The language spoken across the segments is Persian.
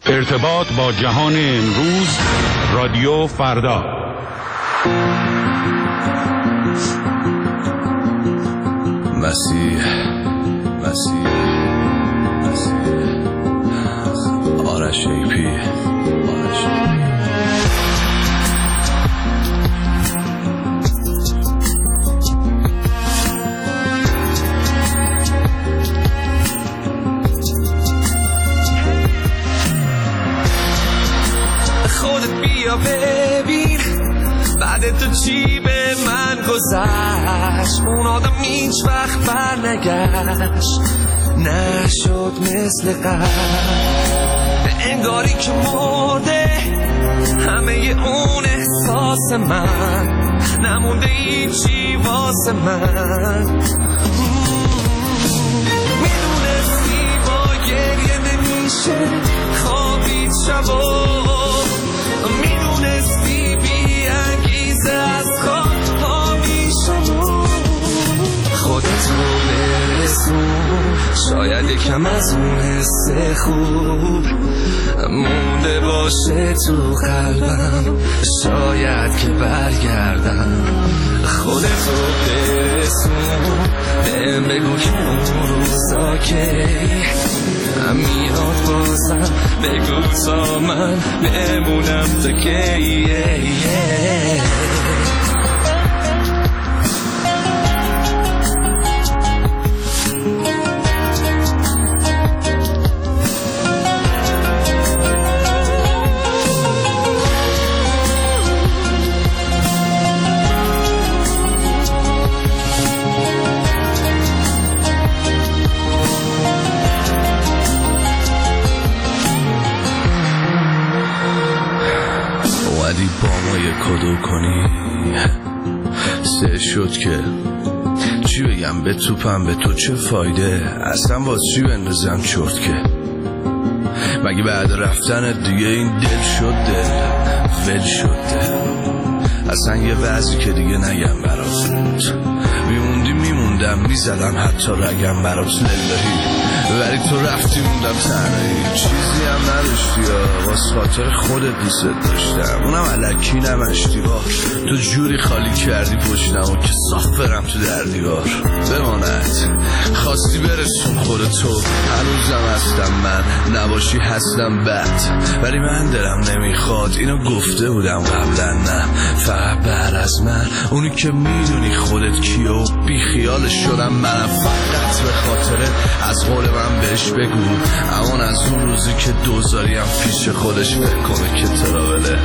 ارتباط با جهان امروز، رادیو فردا. مسیح آرش ایپی. خودت بیا ببین بعد تو چی به من گذشت. اون آدم هیچ وقت بر نگشت، نشد مثل قبل، انگاری که مرده همه اون احساس من، نمونده هیچی واسه من. میدونستی با گریه نمیشه خوابید شبا، میدونستی بی انگیزه از خواب ها میشم. خودت رو برسون، شاید یکم از اون حس خوب مونده باشه تو قلبم، شاید که برگردم. خودت رو برسون، بهم بگو که اون روزا که میاد بازم، بگو تا من بمونم تا که با ما یه کدو کنی سه شد که چی بگم به توپم، به تو چه فایده اصلا، باز چی بندازم چرت که مگه بعد رفتن دیگه این دل شد دل ول شد دل. اصلا یه وضعی که دیگه نگم برات میموندم میزدم حتی رگم برات للهی، ولی تو رفتی موندم تنهایی، چیزی هم نداشتی یا واسه خاطر خودت دوست داشتم، اونم الکی نمشتی با تو جوری خالی کردی پشتم و که صاف برم تو در دیوار بماند. خواستی برسون خودتو، هنوزم هستم من، نباشی هستم بد، ولی من دلم نمیخواد اینو گفته بودم قبلا، نه فقط بعد از من اونی که میدونی خودت کیه و بی خیالش شدم منم، فقط به خاطر از قول من بهش بگو امان از اون روزی که دوزاریم پیش خودش فکر کنه که تراوله.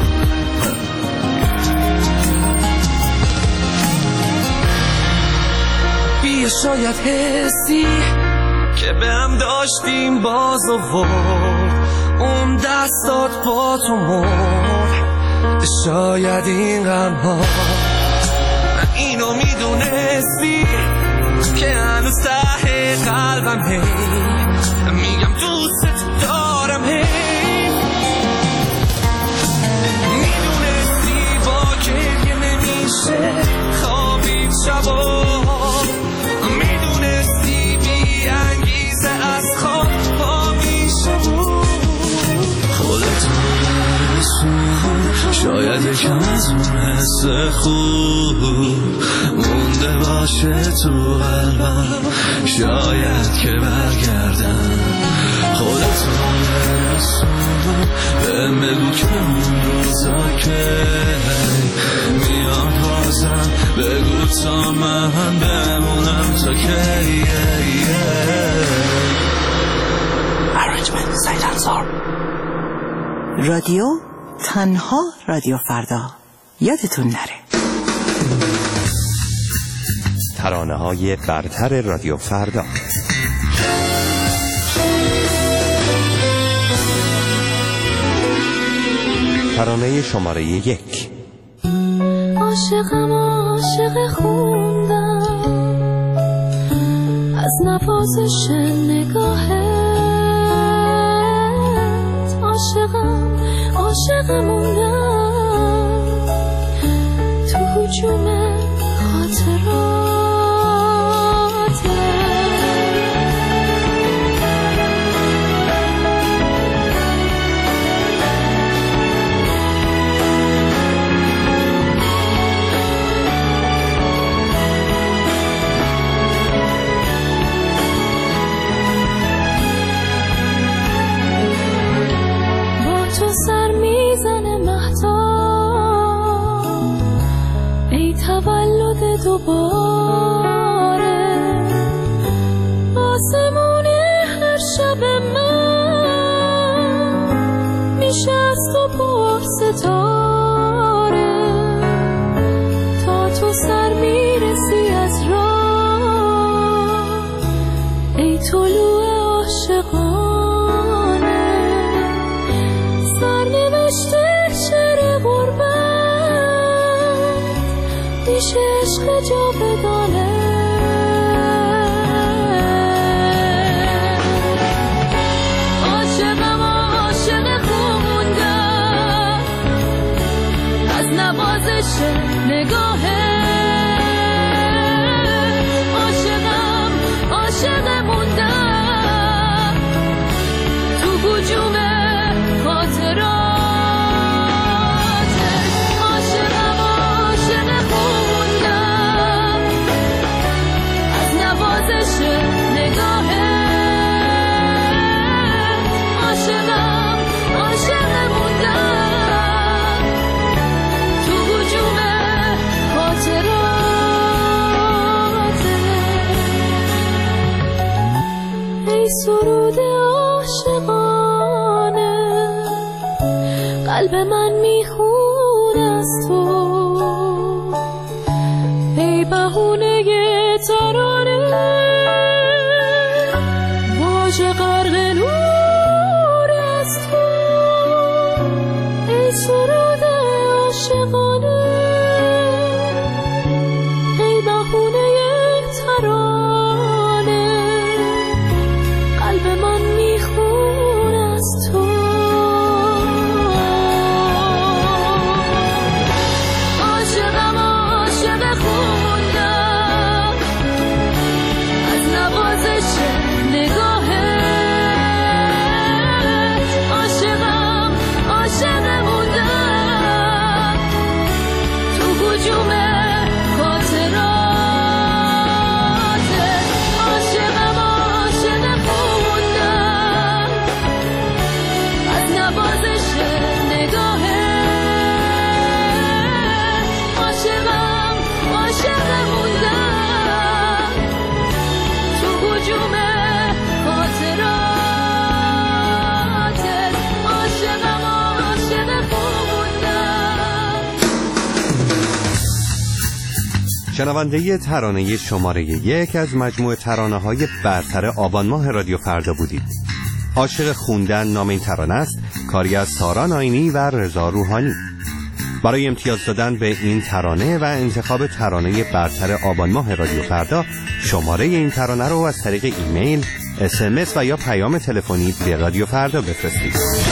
بیا شاید حسی که به هم داشتیم باز آورد، اون دستات با تو مرد، شاید این غم‌ها اینو میدونستی که هنوز ته قلبم هی میگم دوست دارم، هی میدونستی با گریه نمیشه خوابید شبا، میدونستی بی انگیزه از خواب پا میشم. خودت رو برسون، شاید یکم از اون حس خوب مونده باشه تو قلبم، شاید که برگردم. خودت رو برسون، بهم بگو که اون روزا که میاد بازم، بگو تا من بمونم تا که Arrangement سیلنسار. رادیو تنها رادیو فردا، یادتون نره. ترانه‌های برتر رادیو فردا. ترانه شماره 1. عاشقم عاشق خوندم از نوازش نگاهت، عاشقم عاشقم موندم تو هجوم خاطرات. دوباره آسمون هر شب من میشه از تو پر ستاره تا تو سر میرسی از راه ای طلوع عاشقانه سرنوشته شعر غربت میشه عشق جاودانه عاشقم عاشق خوندم از نوازش نگاهه عاشقم عاشق موندم تو هجوم خاطرات عاشقم عاشق خوندم از نوازش نگاهه عاشقم عاشق موندم تو هجوم خاطرات ای سرود عاشقانه قلب من میخون از تو ای بهونه ترانه واژه غرق نور از تو ای سرود عاشقانه ای بهونه ترانه قلب من میخون از تو عاشقم عاشق خوندم از نوازش نگاهه عاشقم عاشق موندم تو هجوم خاطرات عاشقم عاشق خوندم از نوازش نگاهه عاشقم عاشق موندم تو هجوم خاطرات عاشقم عاشق خوندم. شنونده ترانه شماره 1 از مجموعه ترانه‌های برتر آبان ماه رادیو فردا بودید. عاشق خوندن نام این ترانه است، کاری از سارا ناینی و رضا روحانی. برای امتیاز دادن به این ترانه و انتخاب ترانه برتر آبان ماه رادیو فردا شماره این ترانه رو از طریق ایمیل، SMS و یا پیام تلفنی به رادیو فردا بفرستید.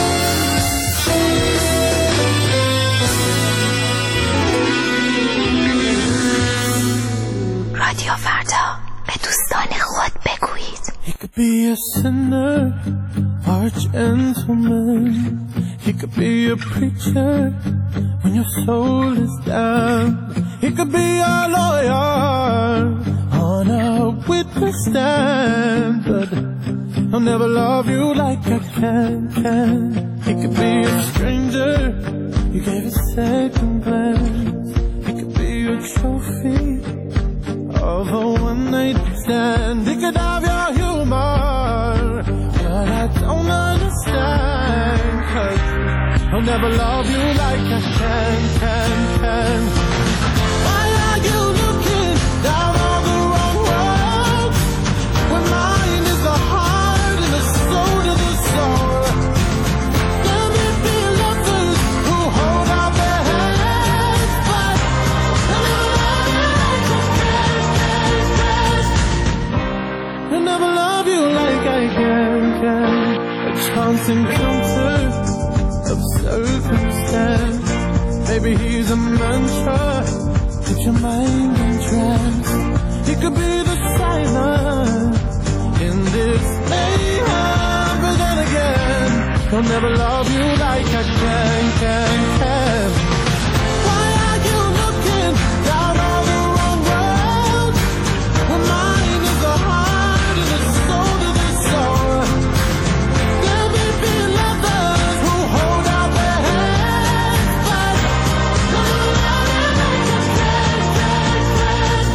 رادیو فردا به دوستان خود بگویید. He could be a sinner or a gentleman. He could be a preacher when your soul is down. He could be a lawyer on a witness stand, but I'll never love you like I can. He could be a stranger you gave a second glance. He could be a trophy of a one-night stand. He could have your humor, but I don't understand, 'cause I'll never love you like I can. Why are you looking down on the wrong road when mine is the heart and the soul to the soul? Let me be lovers who hold out their hands, but I'll never love you like I can. I'll never love you like I can. A chance encounter of circumstance. Maybe he's a mantra, keep your mind in trance. He could be the silence in this mayhem, but then again, he'll never love you like I can. Why are you looking down on the wrong road when mine is the heart and the soul to the soul? Let me be lovers who hold out their hands, but I'll never love you like I can.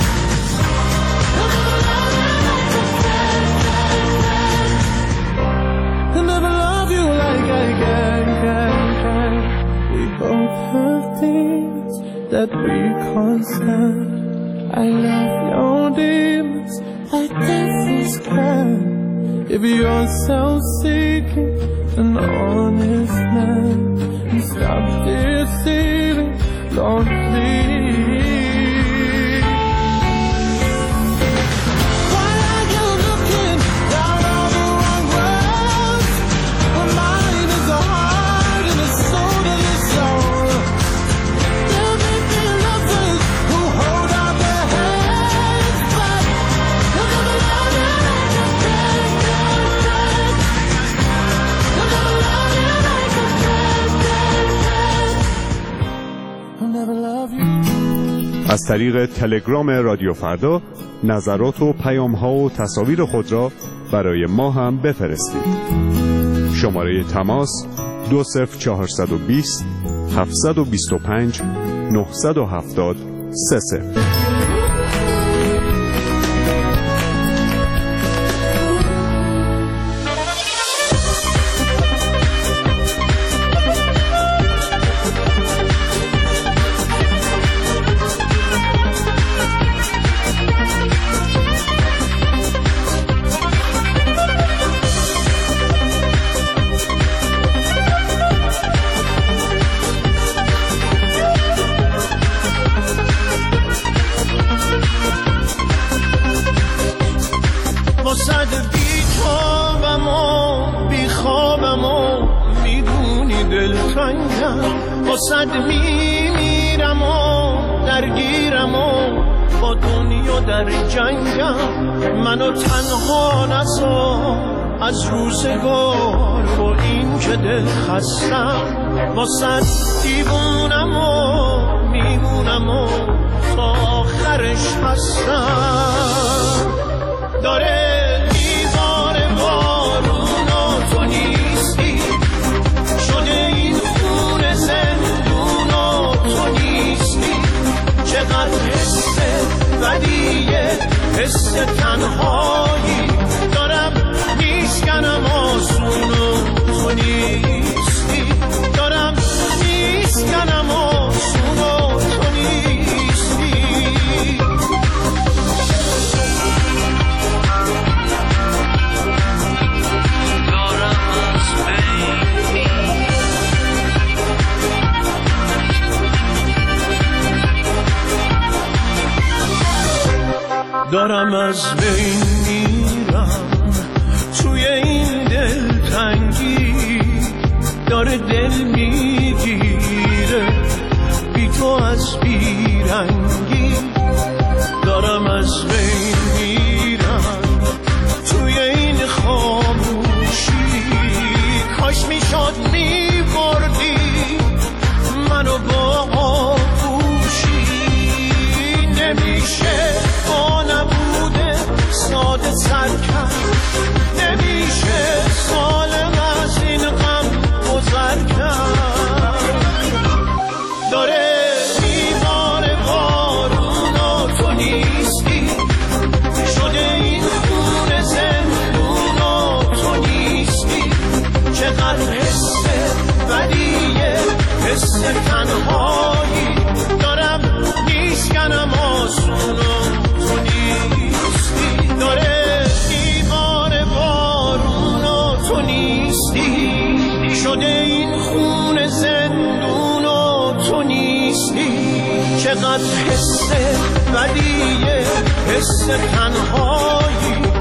the things that we can't stand. I love your demons like devil's can. If you're self-seeking, an honest man, and stop deceiving, Lord, please. از طریق تلگرام رادیو فردا نظرات و پیام‌ها و تصاویر خود را برای ما هم بفرستید. شماره تماس 20420 725 970 30. صد میمیرم و درگیرم و با دنیا در جنگم، منو تنها نذار از روزگار و این که دل خستم، با صد دیوونم و میمونم و تا آخرش هستم. داره دیوار بارون و تو نیستی، شده این خونه زندون و تو نیستی، چقدر حس بدیه، حس تنهایی دارم میشکنم آسون و تو نیستی، دارم میشکنم آسون و تو نیستی. دارم از بین میرم توی این دلتنگی، داره دل میگیره بی تو از بیرنگی. دارم از بین میرم توی این خاموشی، کاش میشد میبردی منو با آغوشی. نمیشه با نبوده ساده سر کرد، نمیشه سالم از این غم گذر کرد. داره دیوار بارون و تو نیستی، شده این خونه زندون و تو نیستی، چقدر حس بدیه، حس تنهایی دارم میشکنم آسون و تو نیستی. داره دیوار بارون و تو نیستی، شده این خونه زندون و تو نیستی، چقدر حس بدیه، حس تنهایی